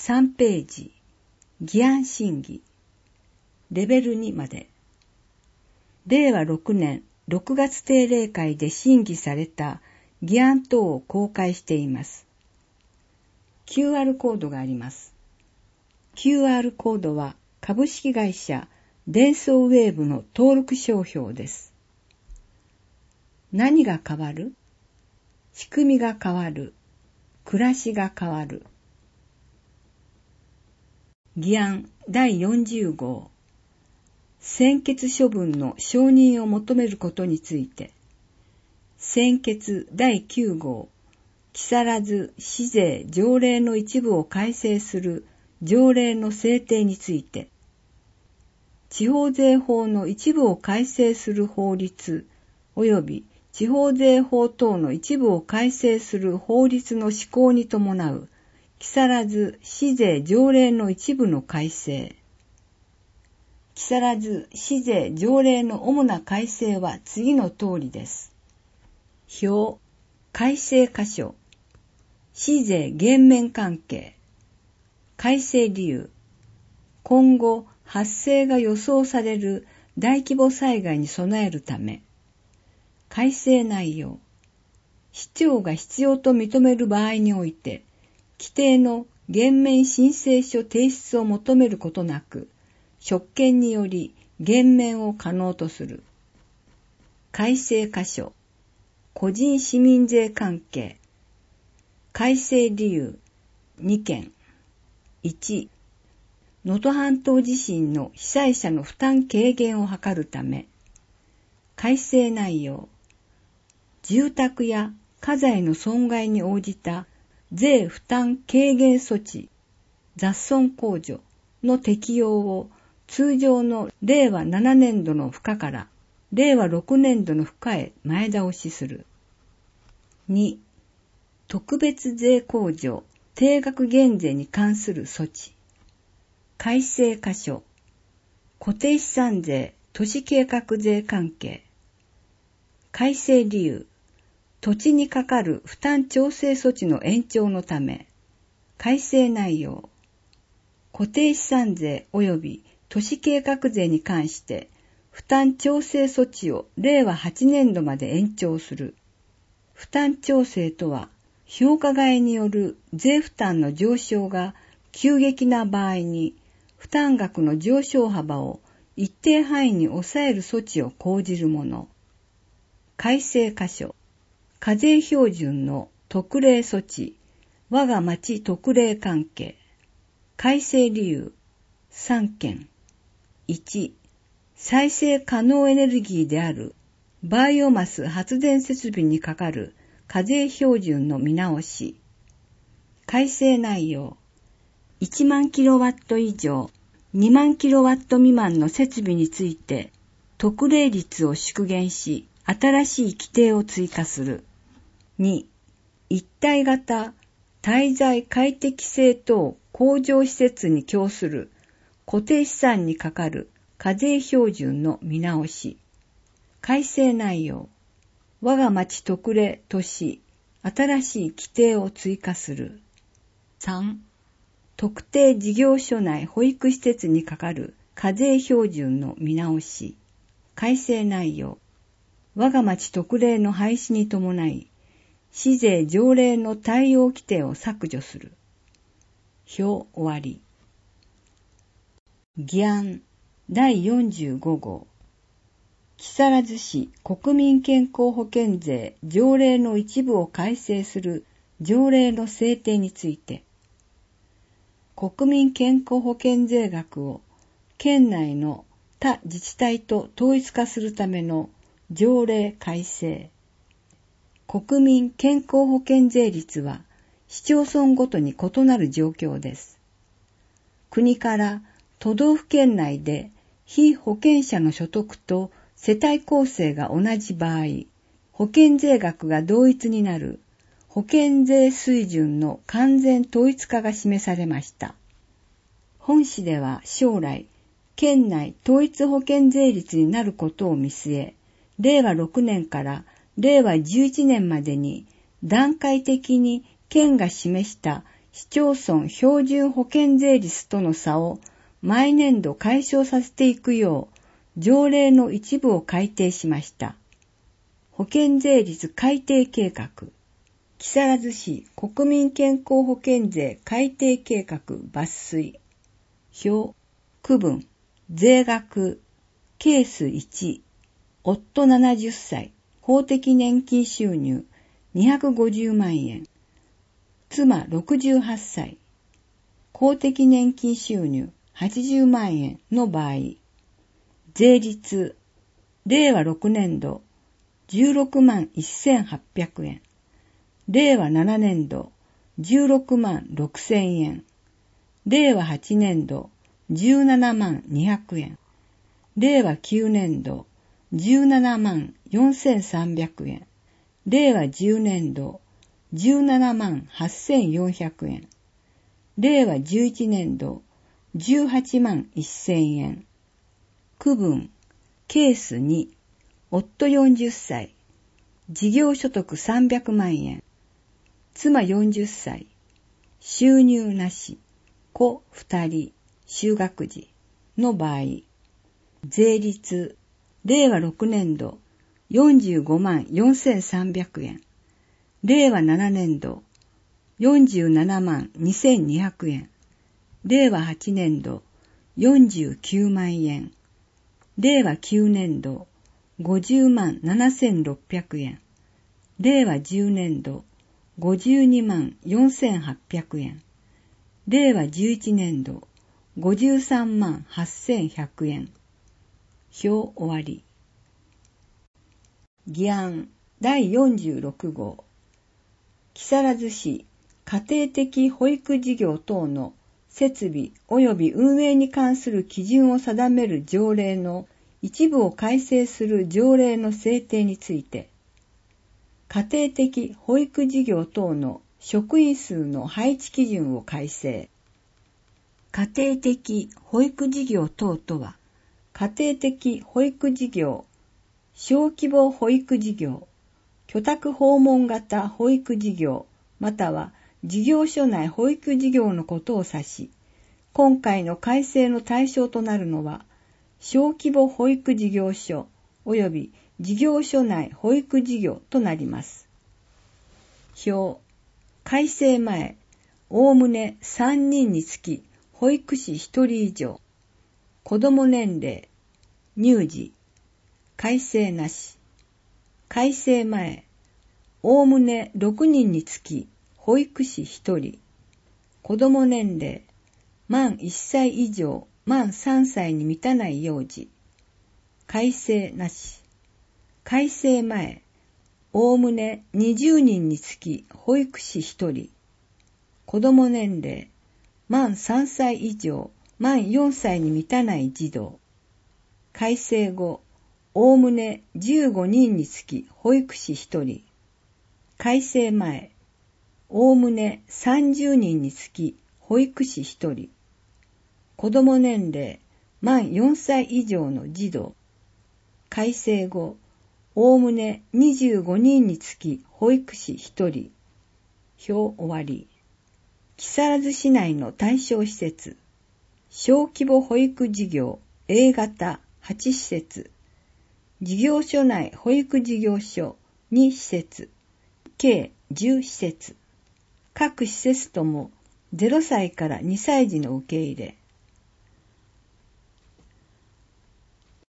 3ページ、議案審議、レベル2まで。令和6年6月定例会で審議された議案等を公開しています。QR コードがあります。QR コードは株式会社デンソーウェーブの登録商標です。何が変わる？仕組みが変わる。暮らしが変わる。議案第40号。専決処分の承認を求めることについて。専決第9号。木更津市税条例の一部を改正する条例の制定について。地方税法の一部を改正する法律及び地方税法等の一部を改正する法律の施行に伴う木更津市税条例の一部の改正。木更津市税条例の主な改正は次の通りです。表、改正箇所、市税減免関係、改正理由、今後発生が予想される大規模災害に備えるため、改正内容、市長が必要と認める場合において、規定の減免申請書提出を求めることなく、職権により減免を可能とする。改正箇所、個人市民税関係、改正理由2件。1、能登半島地震の被災者の負担軽減を図るため、改正内容、住宅や家財の損害に応じた税負担軽減措置、雑損控除の適用を通常の令和7年度の付加から令和6年度の付加へ前倒しする。2、特別税控除、定額減税に関する措置。改正箇所、固定資産税、都市計画税関係。改正理由、土地にかかる負担調整措置の延長のため。改正内容、固定資産税及び都市計画税に関して負担調整措置を令和8年度まで延長する。負担調整とは、評価外による税負担の上昇が急激な場合に、負担額の上昇幅を一定範囲に抑える措置を講じるもの。改正箇所、課税標準の特例措置、我が町特例関係。改正理由3件。1、再生可能エネルギーであるバイオマス発電設備にかかる課税標準の見直し。改正内容、1万キロワット以上、2万キロワット未満の設備について特例率を縮減し、新しい規定を追加する。2、一体型滞在快適性等向上施設に供する固定資産にかかる課税標準の見直し。改正内容、我が町特例とし、新しい規定を追加する。3、特定事業所内保育施設にかかる課税標準の見直し。改正内容、我が町特例の廃止に伴い、市税条例の対応規定を削除する。表終わり。議案第45号。木更津市国民健康保険税条例の一部を改正する条例の制定について、国民健康保険税額を県内の他自治体と統一化するための条例改正。国民健康保険税率は市町村ごとに異なる状況です。国から都道府県内で被保険者の所得と世帯構成が同じ場合、保険税額が同一になる保険税水準の完全統一化が示されました。本市では将来、県内統一保険税率になることを見据え、令和6年から令和11年までに段階的に県が示した市町村標準保険税率との差を毎年度解消させていくよう条例の一部を改定しました。保険税率改定計画、木更津市国民健康保険税改定計画抜粋、表、区分、税額、ケース1、夫70歳、法的年金収入250万円、妻68歳、公的年金収入80万円の場合、税率、令和6年度16万1800円、令和7年度16万6000円、令和8年度17万200円、令和9年度17万4300円、令和10年度17万8400円、令和11年度18万1000円、区分、ケース2、夫40歳、事業所得300万円、妻40歳、収入なし、子2人、就学時の場合、税率、令和6年度45万4300円、令和7年度47万2200円、令和8年度49万円、令和9年度50万7600円、令和10年度52万4800円、令和11年度53万8100円。表終わり。議案第46号。木更津市家庭的保育事業等の設備及び運営に関する基準を定める条例の一部を改正する条例の制定について、家庭的保育事業等の職員数の配置基準を改正。家庭的保育事業等とは、家庭的保育事業、小規模保育事業、居宅訪問型保育事業、または事業所内保育事業のことを指し、今回の改正の対象となるのは、小規模保育事業所及び事業所内保育事業となります。表、改正前、おおむね3人につき保育士1人以上、子ども年齢、乳児、改正なし。改正前、おおむね6人につき保育士1人、子ども年齢、満1歳以上、満3歳に満たない幼児。改正なし。改正前、おおむね20人につき保育士1人。子ども年齢、満3歳以上、満4歳に満たない児童。改正後、おおむね15人につき保育士1人。改正前、おおむね30人につき保育士1人。子ども年齢、満4歳以上の児童。改正後、おおむね25人につき保育士1人。表終わり。木更津市内の対象施設。小規模保育事業 A 型8施設。事業所内保育事業所2施設。計10施設。各施設とも0歳から2歳児の受け入れ。